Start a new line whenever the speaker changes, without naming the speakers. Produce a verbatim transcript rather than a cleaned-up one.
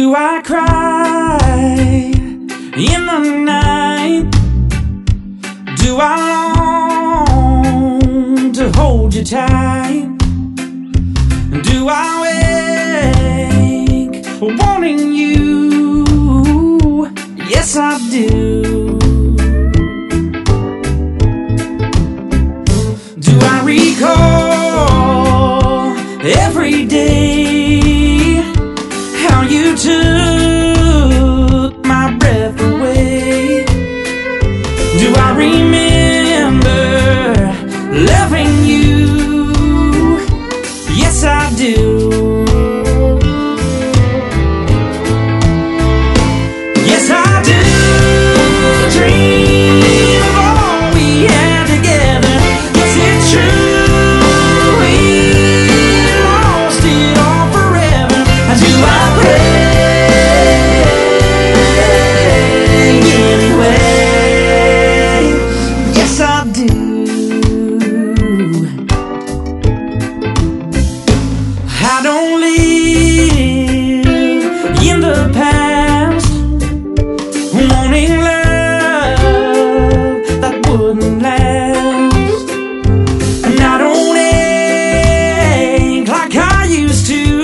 Do I cry in the night? Do I long to hold you tight? Do I wake wanting you? Yes, I do. Do I recall every day how you took my breath away? Do I remember loving you? Yes, I do. Yes, I do. Dream of all we had together. Is it true we lost it all forever? Do I pray anyway? Yes, I do. I don't live in the past, wanting love that wouldn't last. And I don't ache like I used to.